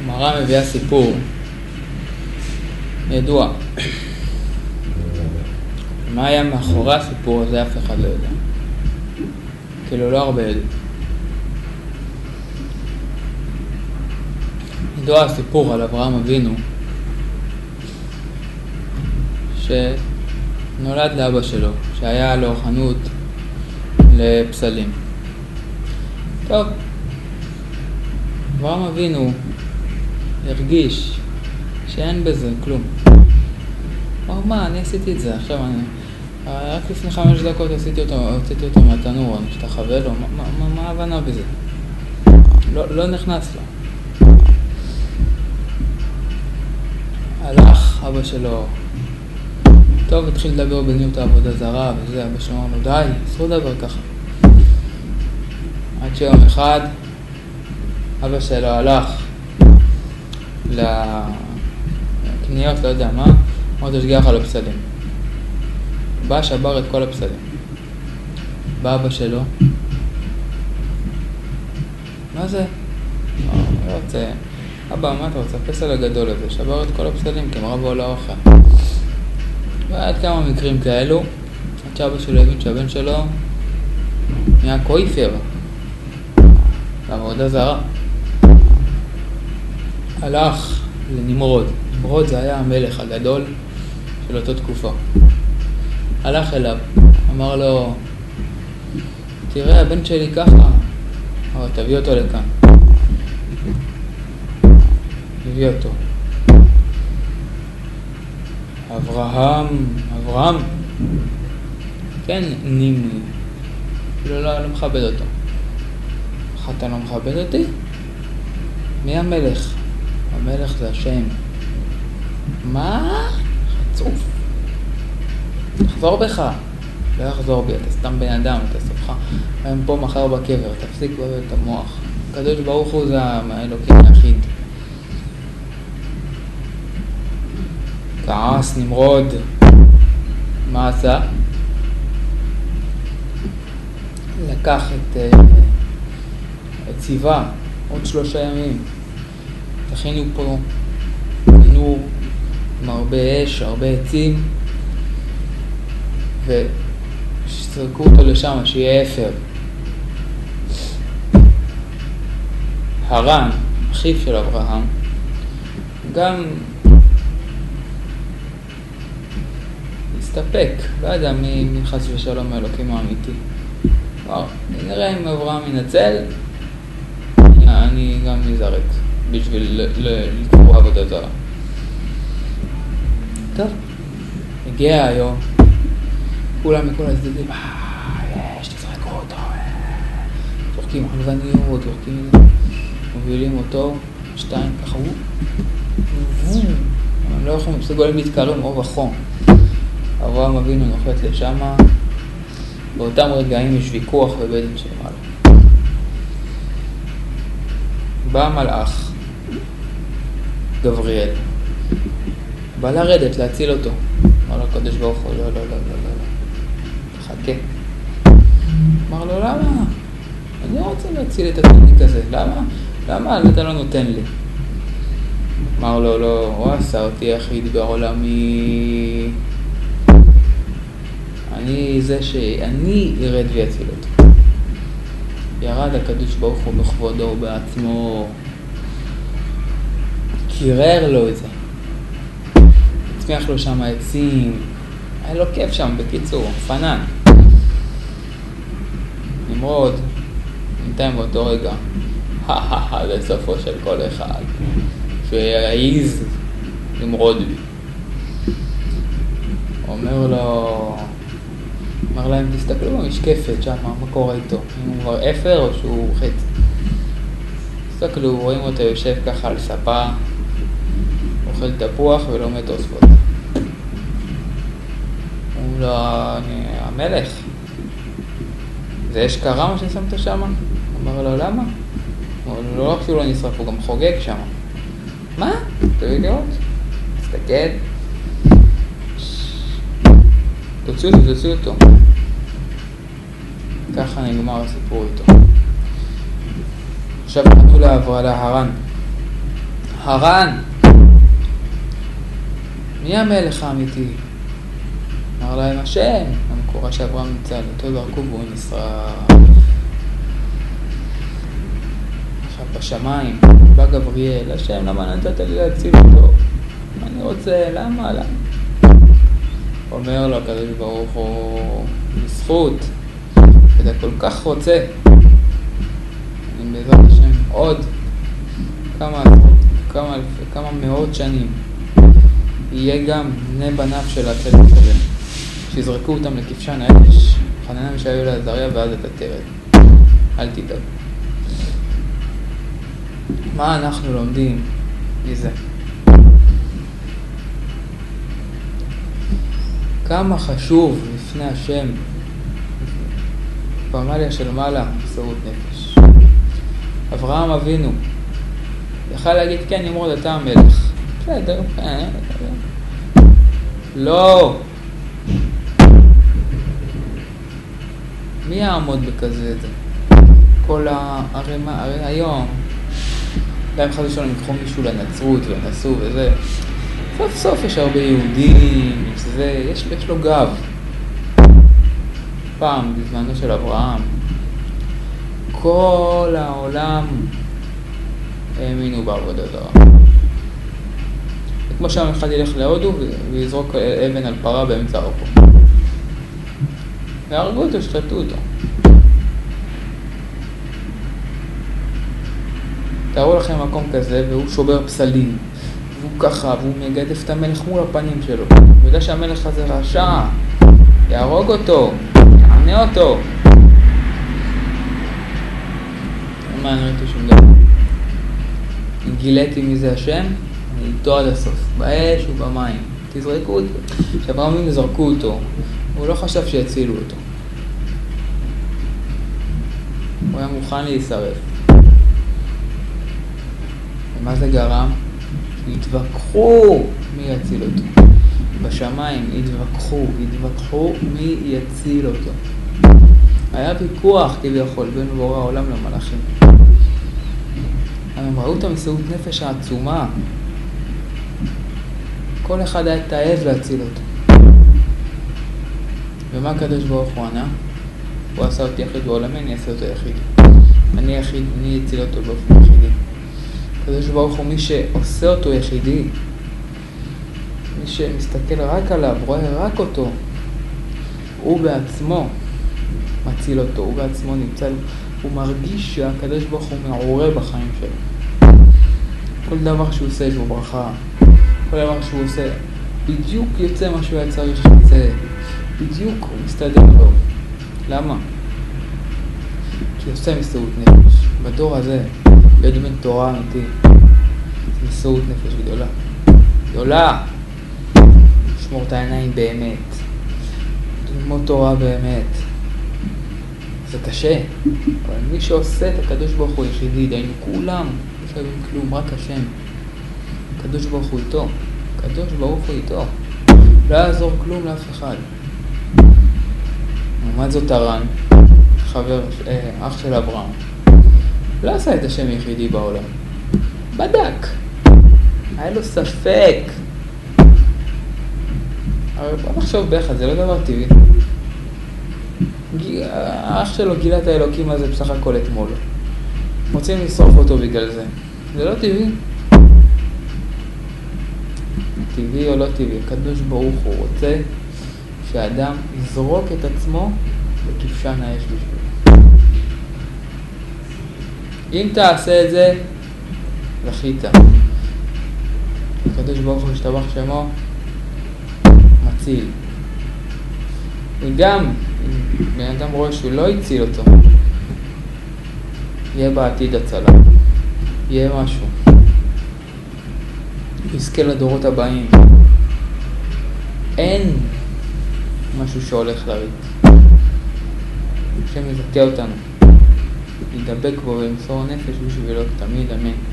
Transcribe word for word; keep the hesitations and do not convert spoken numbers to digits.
הגמרא מביאה סיפור ידוע. מה היה מאחורי הסיפור הזה אף אחד לא יודע. כאילו לא הרבה יודעים. ידוע הסיפור על אברהם אבינו שנולד לאבא שלו, שהיה לו חנות לפסלים. טוב, אברהם אבינו הרגיש שאין בזה כלום. אמר, מה, אני עשיתי את זה, עכשיו אני... רק לפני חמש דקות עשיתי אותו, עשיתי אותו מהתנור, אני משתחווה לו, מה, מה, מה ההבנה בזה? לא, לא נכנס לו. הלך אבא שלו, טוב, התחיל לדבר בניות העבודה זרה וזה, אבא שלו אמר לו, די, אסור לדבר ככה. עד שיום אחד, אבא שלו הלך לקניות, לא יודע מה, אמר תשגיח על הפסלים. בא שבר את כל הפסלים. בא אבא שלו, מה זה? לא רוצה, אבא, מה אתה רוצה? הפסל הגדול הזה, שבר את כל הפסלים, כי הם רבו לאוכל. ועד כמה מקרים כאלו, עד שאבא שלו הבין שהבן שלו נהיה קויפר, לעבודה זרה. הלך לנמרוד. נמרוד זה היה המלך הגדול של אותו תקופה. הלך אליו, אמר לו, תראה, הבן שלי ככה, אבל תביא אותו לכאן. הביא אותו. אברהם, אברהם, כן, נימי, לא, לא, לא מכבד אותו. איך אתה לא מכבד אותי? מי המלך? המלך זה השם. מה? חצוף. תחזור בך. לא יחזור בי, אתה סתם בן אדם, אתה סופך. הם פה מחר בקבר, תפסיק בבית את המוח. הקדוש ברוך הוא זה האלוקים היחיד. כעס נמרוד. מה עשה? לקח את, את ציווה, עוד שלושה ימים. תכינו פה מנור עם הרבה אש, הרבה עצים, ושזרקו אותו לשם, שיהיה אפר. הרן, אחיו של אברהם, גם הסתפק, לא יודע מי, מי חס ושלום האלוקים האמיתי. וואו, נראה אם אברהם ינצל, אני גם נזרק בשביל לקרוא עבודה זרה. טוב, הגיע היום, כולם מכל הצדדים, אה, יש, תזרקו אותו, זורקים עלבניות, זורקים, מובילים אותו, שתיים, ככה הוא, הם לא יכולים, מסוגלים להתקרב מרוב החום. אברהם אבינו נוחת לשם, באותם רגעים יש ויכוח בבית דין של מעלה. בא מלאך, גבריאל, בא לרדת, להציל אותו. אמר לו הקדוש ברוך הוא, לא, לא, לא, לא, לא, תחכה. אמר לו, למה? אני רוצה להציל את התניק הזה, למה? למה? אתה לא נותן לי. אמר לו, לא, הוא עשה אותי יחיד בעולמי. אני זה שאני ירד ויציל אותו. ירד הקדוש ברוך הוא בכבודו ובעצמו. קירר לו את זה. הצמיח לו שם עצים. היה לו כיף שם, בקיצור, פנן. נמרוד, בינתיים באותו רגע. זה סופו של כל אחד. שיעיז למרוד בי. אומר לו... אמר להם, תסתכלו במשקפת שם, מה קורה איתו? אם הוא כבר אפר או שהוא חץ. תסתכלו, רואים אותו יושב ככה על ספה, אוכל תפוח ולומד תוספות. הוא לא, אני המלך. זה יש קרה מה ששמת שם? אמר לו, למה? הוא לא רק שהוא לא נשרף, הוא גם חוגג שם. מה? תראי לראות? תסתכל. תוציאו אותו, תוציאו אותו. ככה נגמר הסיפור איתו. עכשיו פנו לעברה להרן. הרן, מי המלך האמיתי? אמר להם השם, המקורה שאברהם נמצא, אותו דרכו והוא נשרף. עכשיו בשמיים, בא גבריאל, השם, למה נתת לי להציל אותו? אני רוצה, למה, למה? אומר לו הקדוש ברוך הוא, בזכות, אתה כל כך רוצה, אני בעזרת השם עוד כמה, כמה, כמה מאות שנים, יהיה גם בני בניו של הצדק הזה, שיזרקו אותם לכבשן האש, חנניה מישאל ועזריה ואז אתה תרד. אל תדאג. מה אנחנו לומדים מזה? כמה חשוב לפני השם פמליה של מעלה מסירות נפש. אברהם אבינו יכל להגיד כן, נמרוד אתה המלך, בסדר, לא, מי יעמוד בכזה זה? כל הערימה, הרי היום גם חד ושלום יקחו מישהו לנצרות ונסו וזה, סוף סוף יש הרבה יהודים, זה, יש, יש לו גב. פעם בזמנו של אברהם כל העולם האמינו בעבודה זרה. כמו שם אחד ילך להודו ויזרוק אבן על פרה באמצע הרחוב, והרגו אותו, שחטו אותו. תארו לכם מקום כזה והוא שובר פסלים והוא ככה והוא מגדף את המלך מול הפנים שלו, הוא יודע שהמלך הזה רשע, יהרוג אותו, יענה אותו. מה אני ראיתי שום דבר? אם גיליתי מי זה השם, אני איתו עד הסוף, באש ובמים, תזרקו אותו. כשאברהם זרקו אותו, הוא לא חשב שיצילו אותו, הוא היה מוכן להישרף. ומה זה גרם? התווכחו מי יציל אותו. בשמיים התווכחו, התווכחו מי יציל אותו. היה ויכוח כביכול בין בורא העולם למלאכים. הם ראו את המסירות נפש העצומה. כל אחד היה תאב להציל אותו. ומה הקדוש ברוך הוא ענה? הוא עשה אותי יחיד בעולמי, אני אעשה אותו יחיד. אני יחיד, אני אציל אותו באופן יחידי. הקדוש ברוך הוא מי שעושה אותו יחידי, מי שמסתכל רק עליו, רואה רק אותו, הוא בעצמו מציל אותו, הוא בעצמו נמצא, הוא מרגיש שהקדוש ברוך הוא מעורר בחיים שלו. כל דבר שהוא עושה יש בו ברכה, כל דבר שהוא עושה בדיוק יוצא מה שהוא היה צריך שיצא, בדיוק הוא מסתדר לו. למה? כי עושה מסירות נפש. בדור הזה להיות בן תורה אמיתי, מסירות נפש גדולה, גדולה. לשמור את העיניים באמת, ללמוד תורה באמת, זה קשה, אבל מי שעושה את הקדוש ברוך הוא יחידי, דיינו כולם, לא שווים כלום, רק השם. הקדוש ברוך הוא איתו, הקדוש ברוך הוא איתו, לא יעזור כלום לאף אחד. לעומת זאת הרן, חבר, אה, אח של אברהם, לא עשה את השם יחידי בעולם, בדק, היה לו ספק. אבל בוא נחשוב ביחד, זה לא דבר טבעי. האח שלו גילה את האלוקים הזה בסך הכל אתמול, רוצים לשרוף אותו בגלל זה, זה לא טבעי. טבעי או לא טבעי, הקדוש ברוך הוא רוצה שהאדם יזרוק את עצמו בכבשן האש בשביל. אם תעשה את זה, זכית. הקדוש ברוך הוא ישתבח שמו, מציל. וגם אם בן אדם רואה שהוא לא הציל אותו, יהיה בעתיד הצלה, יהיה משהו, יזכה לדורות הבאים. אין משהו שהולך לריק. השם יזכה אותנו, ידבק בו וימסור נפש בשבילו תמיד, אמן.